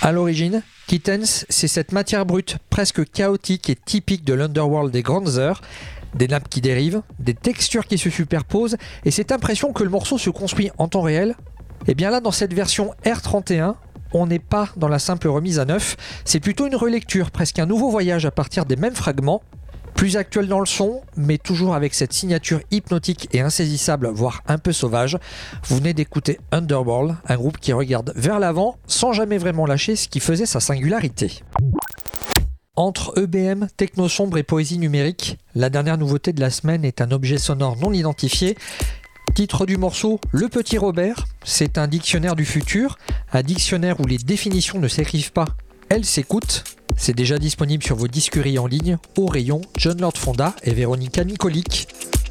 À l'origine, Kittens, c'est cette matière brute presque chaotique et typique de l'underworld des grandes heures, des nappes qui dérivent, des textures qui se superposent et cette impression que le morceau se construit en temps réel. Et bien là, dans cette version R31, on n'est pas dans la simple remise à neuf, c'est plutôt une relecture, presque un nouveau voyage à partir des mêmes fragments, plus actuel dans le son, mais toujours avec cette signature hypnotique et insaisissable, voire un peu sauvage. Vous venez d'écouter Underworld, un groupe qui regarde vers l'avant sans jamais vraiment lâcher ce qui faisait sa singularité. Entre EBM, techno sombre et poésie numérique, la dernière nouveauté de la semaine est un objet sonore non identifié. Titre du morceau, Le Petit Robert. C'est un dictionnaire du futur, un dictionnaire où les définitions ne s'écrivent pas, elles s'écoutent. C'est déjà disponible sur vos disqueries en ligne, au rayon John Lord Fonda et Véronica Nicolic.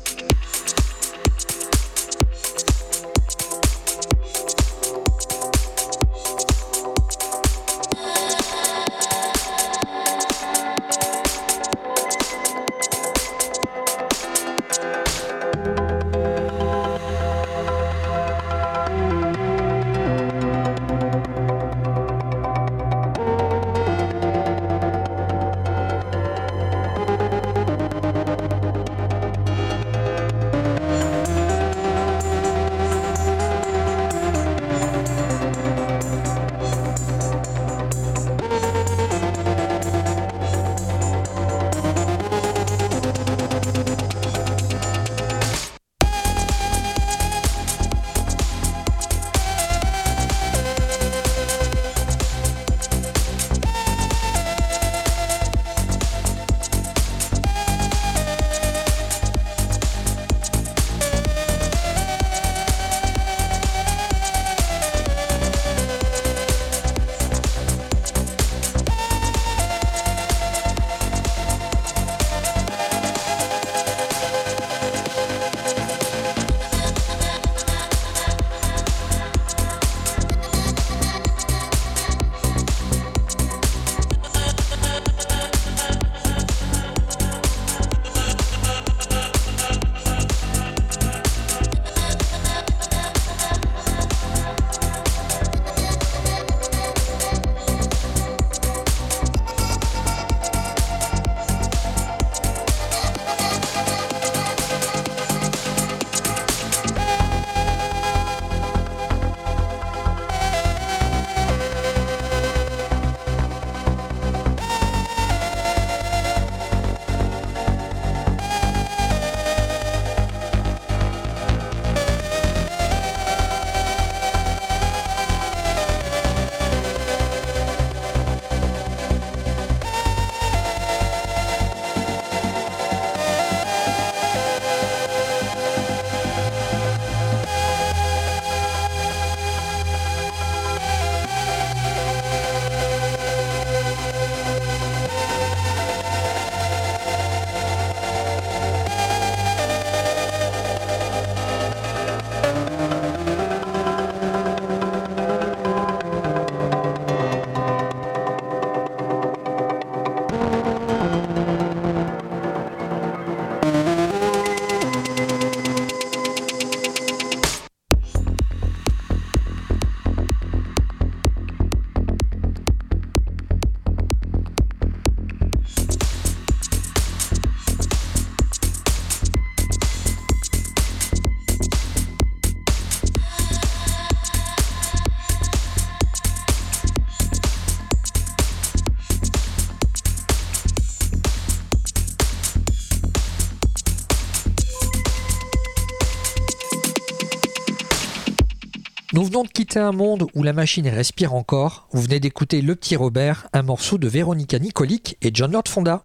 Nous venons de quitter un monde où la machine respire encore. Vous venez d'écouter Le Petit Robert, un morceau de Véronica Nicolic et John Lord Fonda.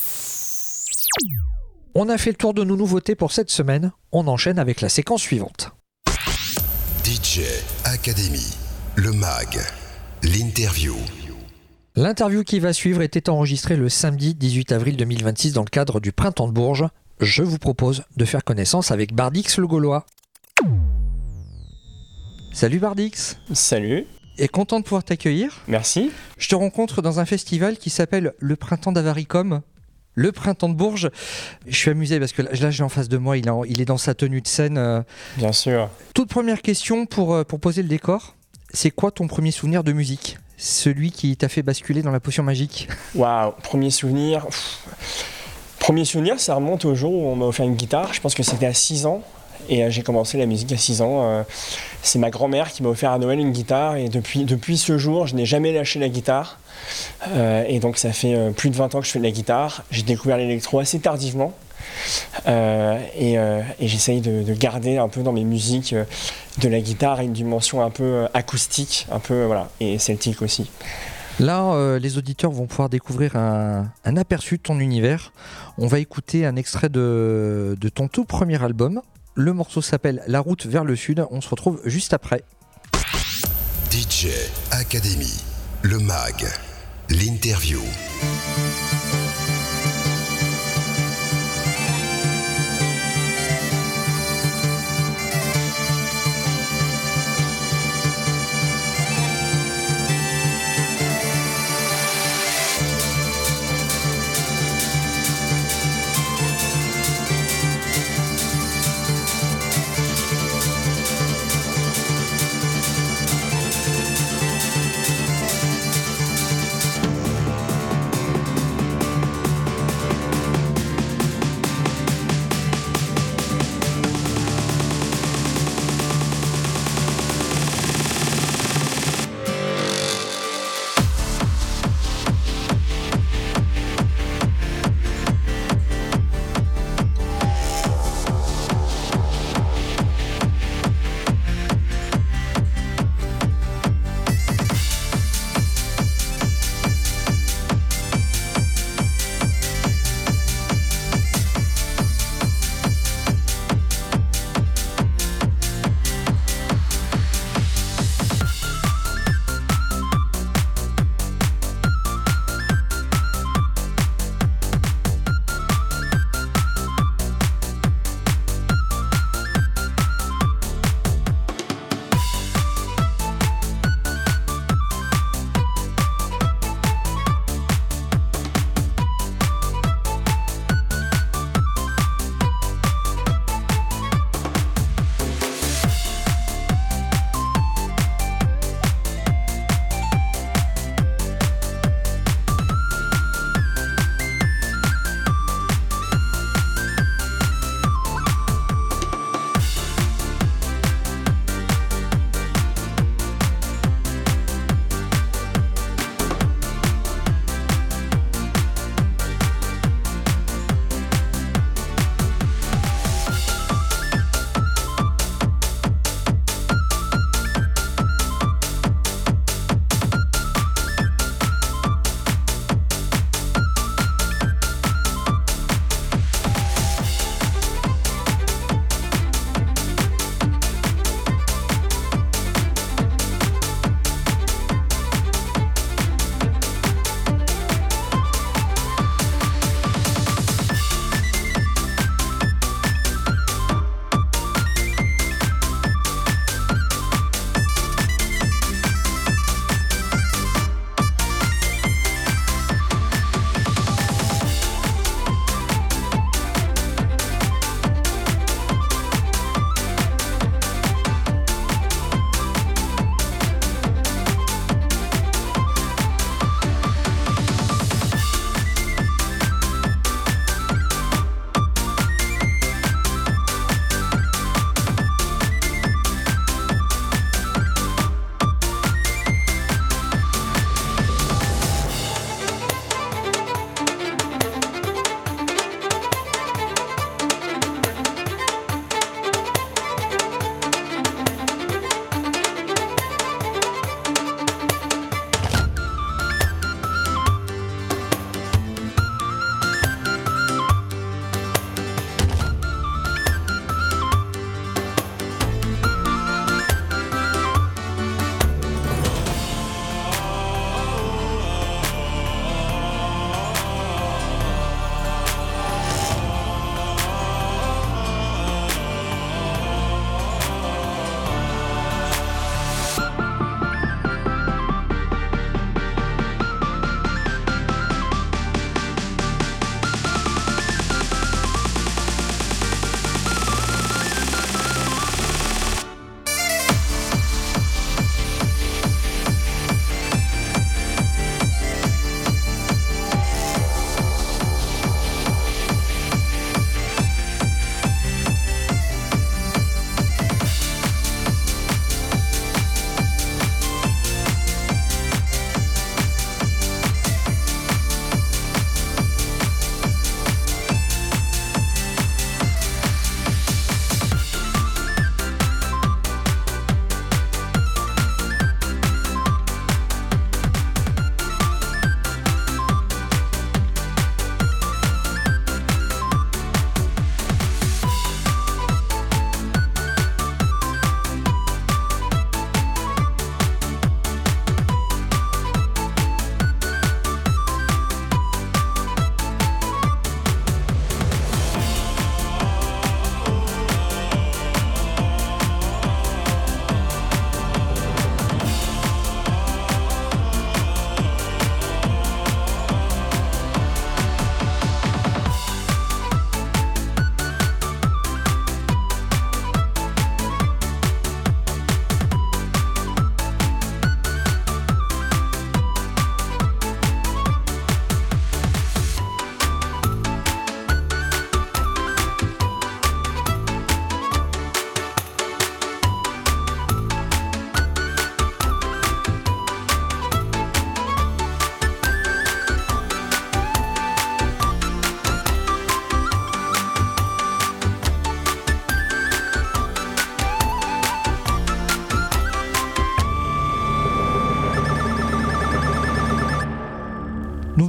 On a fait le tour de nos nouveautés pour cette semaine. On enchaîne avec la séquence suivante. DJ Academy, le mag, l'interview. L'interview qui va suivre était enregistrée le samedi 18 avril 2026 dans le cadre du Printemps de Bourges. Je vous propose de faire connaissance avec Bardix le Gaulois. Salut Bardix. Salut. Et content de pouvoir t'accueillir. Merci. Je te rencontre dans un festival qui s'appelle le Printemps d'Avaricom, le Printemps de Bourges. Je suis amusé parce que là j'ai en face de moi, il est dans sa tenue de scène. Bien sûr. Toute première question pour poser le décor. C'est quoi ton premier souvenir de musique ? celui qui t'a fait basculer dans la potion magique? Waouh, premier souvenir. Premier souvenir, ça remonte au jour où on m'a offert une guitare. Je pense que c'était à 6 ans. Et j'ai commencé la musique à 6 ans. C'est ma grand-mère qui m'a offert à Noël une guitare. Et depuis ce jour, je n'ai jamais lâché la guitare. Et donc ça fait plus de 20 ans que je fais de la guitare. J'ai découvert l'électro assez tardivement. Et j'essaye de garder un peu dans mes musiques de la guitare une dimension un peu acoustique, un peu, voilà, et celtique aussi. Là, les auditeurs vont pouvoir découvrir un aperçu de ton univers. On va écouter un extrait de ton tout premier album. Le morceau s'appelle La route vers le sud. On se retrouve juste après. DJ Academy, le mag, l'interview.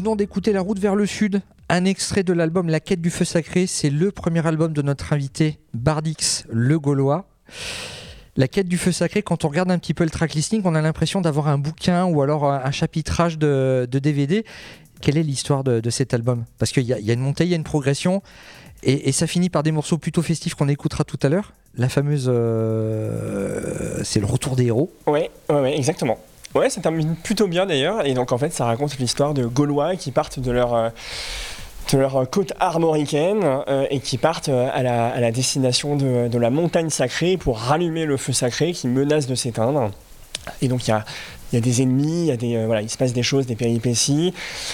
donc d'écouter La Route vers le Sud, un extrait de l'album La Quête du Feu Sacré. C'est le premier album de notre invité Bardix le Gaulois. La Quête du Feu Sacré, quand on regarde un petit peu le track listing, on a l'impression d'avoir un bouquin ou alors un chapitrage de DVD. Quelle est l'histoire de cet album? Parce qu'il y a une montée, il y a une progression, et ça finit par des morceaux plutôt festifs qu'on écoutera tout à l'heure. La fameuse... c'est le retour des héros. Ouais, exactement. Ouais, ça termine plutôt bien d'ailleurs, et donc en fait ça raconte l'histoire de Gaulois qui partent de leur côte armoricaine et qui partent à la destination de la montagne sacrée pour rallumer le feu sacré qui menace de s'éteindre. Et donc il y a des ennemis, il se passe des choses, des péripéties.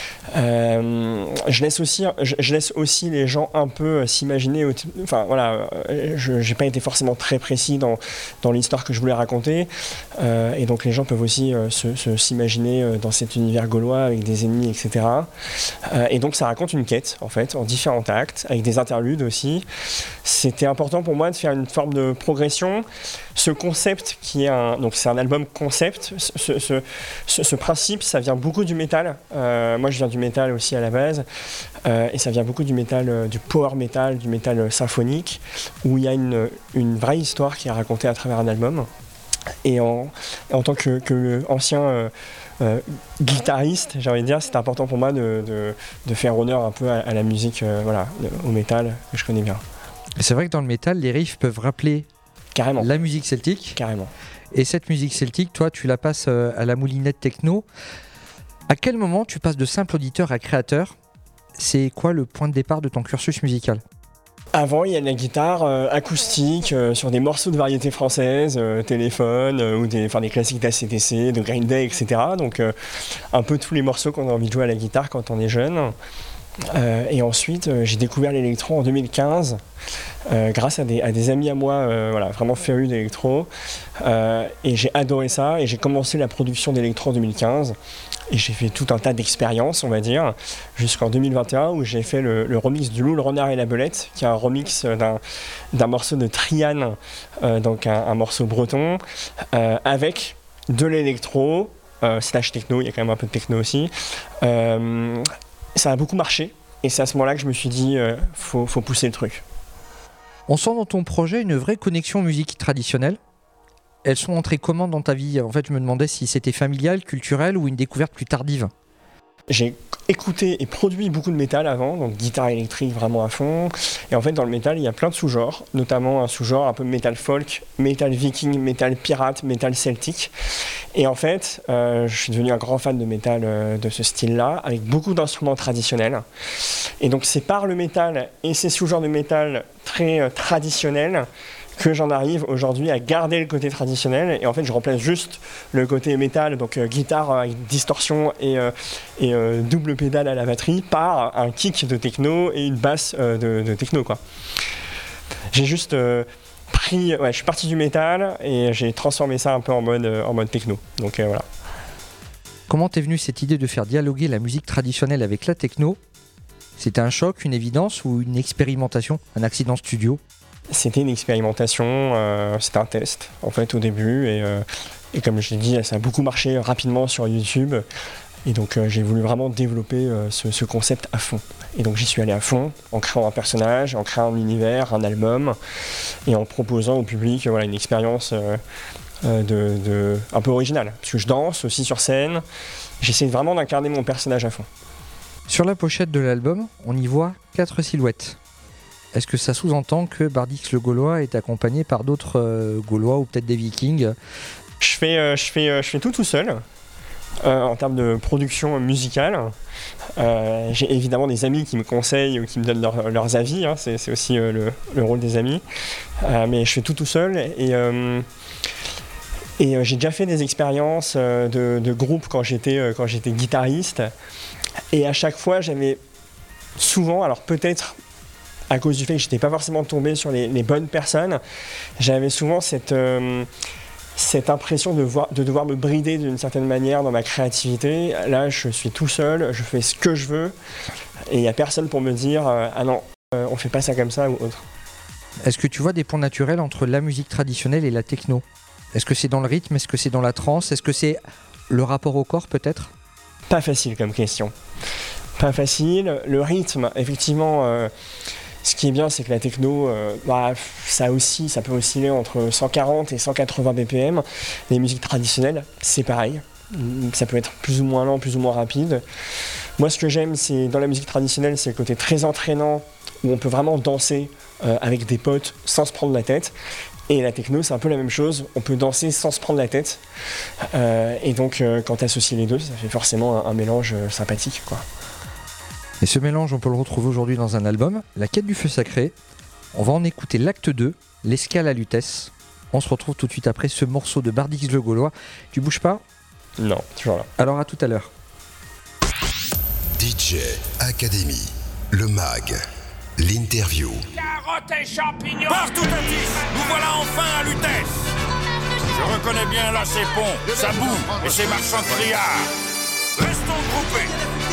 Je laisse aussi les gens un peu s'imaginer. J'ai pas été forcément très précis dans l'histoire que je voulais raconter, et donc les gens peuvent aussi s'imaginer dans cet univers gaulois avec des ennemis, etc. Et donc ça raconte une quête en fait, en différents actes, avec des interludes aussi. C'était important pour moi de faire une forme de progression. Ce concept c'est un album concept. Ce principe, ça vient beaucoup du métal. Moi, je viens du métal aussi à la base, et ça vient beaucoup du métal, du power metal, du métal symphonique, où il y a une vraie histoire qui est racontée à travers un album. Et en tant que ancien guitariste, j'ai envie de dire, c'est important pour moi de faire honneur un peu à la musique, au métal que je connais bien. C'est vrai que dans le métal, les riffs peuvent rappeler carrément la musique celtique. Carrément. Et cette musique celtique, toi, tu la passes à la moulinette techno. À quel moment tu passes de simple auditeur à créateur? C'est quoi le point de départ de ton cursus musical? Avant, il y a de la guitare acoustique sur des morceaux de variété française, Téléphone, ou des classiques d'ACDC, de Green Day, etc. Donc un peu tous les morceaux qu'on a envie de jouer à la guitare quand on est jeune. Et ensuite, j'ai découvert l'électro en 2015 grâce à des amis à moi vraiment férus d'électro, et j'ai adoré ça, et j'ai commencé la production d'électro en 2015, et j'ai fait tout un tas d'expériences, on va dire, jusqu'en 2021 où j'ai fait le remix du Loup, le Renard et la Belette, qui est un remix d'un morceau de Triane, donc un morceau breton, avec de l'électro slash techno, il y a quand même un peu de techno aussi. Ça a beaucoup marché, et c'est à ce moment-là que je me suis dit faut pousser le truc. On sent dans ton projet une vraie connexion musique traditionnelle. Elles sont entrées comment dans ta vie? En fait, je me demandais si c'était familial, culturel ou une découverte plus tardive. J'ai écouté et produit beaucoup de métal avant, donc guitare électrique vraiment à fond. Et en fait, dans le métal, il y a plein de sous-genres, notamment un sous-genre un peu métal folk, métal viking, métal pirate, métal celtique. Et en fait, je suis devenu un grand fan de métal de ce style-là, avec beaucoup d'instruments traditionnels. Et donc, c'est par le métal et ces sous-genres de métal très traditionnels que j'en arrive aujourd'hui à garder le côté traditionnel, et en fait je remplace juste le côté métal, donc guitare avec distorsion et double pédale à la batterie, par un kick de techno et une basse de techno, quoi. J'ai juste je suis parti du métal et j'ai transformé ça un peu en mode techno, donc voilà. Comment t'es venue cette idée de faire dialoguer la musique traditionnelle avec la techno? C'était un choc, une évidence ou une expérimentation, un accident studio? C'était une expérimentation, c'était un test en fait au début, et comme je l'ai dit, ça a beaucoup marché rapidement sur YouTube, et donc j'ai voulu vraiment développer ce concept à fond. Et donc j'y suis allé à fond en créant un personnage, en créant un univers, un album, et en proposant au public une expérience un peu originale, parce que je danse aussi sur scène, j'essaie vraiment d'incarner mon personnage à fond. Sur la pochette de l'album, on y voit 4 silhouettes. Est-ce que ça sous-entend que Bardix le Gaulois est accompagné par d'autres Gaulois ou peut-être des Vikings? Je fais tout seul en termes de production musicale. J'ai évidemment des amis qui me conseillent ou qui me donnent leurs avis, hein, c'est aussi le rôle des amis. Mais je fais tout seul, et j'ai déjà fait des expériences de groupe quand j'étais guitariste. Et à chaque fois, j'avais souvent, alors peut-être à cause du fait que je n'étais pas forcément tombé sur les bonnes personnes, j'avais souvent cette impression de devoir me brider d'une certaine manière dans ma créativité. Là, je suis tout seul, je fais ce que je veux, et il n'y a personne pour me dire ah non, on ne fait pas ça comme ça ou autre. Est-ce que tu vois des points naturels entre la musique traditionnelle et la techno? Est-ce que c'est dans le rythme? Est-ce que c'est dans la trance? Est-ce que c'est le rapport au corps peut-être? Pas facile comme question. Pas facile. Le rythme, effectivement, ce qui est bien, c'est que la techno, ça peut osciller entre 140 et 180 BPM. Les musiques traditionnelles, c'est pareil. Ça peut être plus ou moins lent, plus ou moins rapide. Moi, ce que j'aime, c'est dans la musique traditionnelle, c'est le côté très entraînant, où on peut vraiment danser avec des potes sans se prendre la tête. Et la techno, c'est un peu la même chose. On peut danser sans se prendre la tête. Et donc, quand tu associes les deux, ça fait forcément un mélange sympathique, quoi. Et ce mélange, on peut le retrouver aujourd'hui dans un album, La Quête du Feu Sacré. On va en écouter l'acte 2, L'escale à Lutèce. On se retrouve tout de suite après ce morceau de Bardix le Gaulois. Tu bouges pas ? Non, toujours là. Alors à tout à l'heure. DJ Academy, le mag, l'interview. Carottes et champignons. Partout à 10, nous voilà enfin à Lutèce. Je reconnais bien là ces ponts, sa boue et ses marchands de triards. Restons groupés.